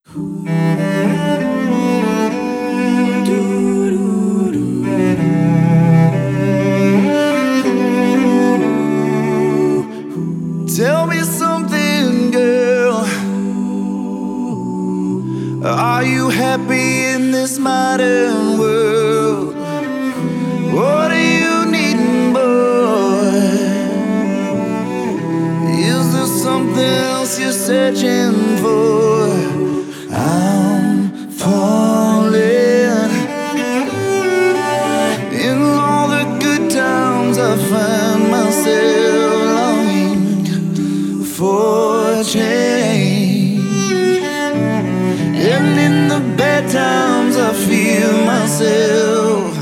Tell me something, girl. Are you happy in this modern world? What are you needing, boy? Is there something else you're searching for? I'm falling. In all the good times I find myself longing for change, and in the bad times I feel myself.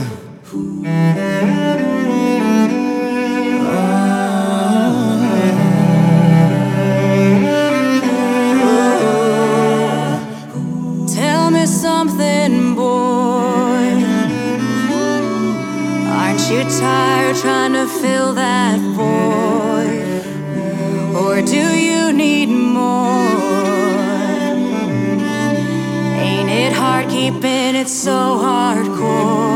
Tell me something, boy. Aren't you tired trying to fill that void? Or do you need more? Ain't it hard keeping it so hardcore?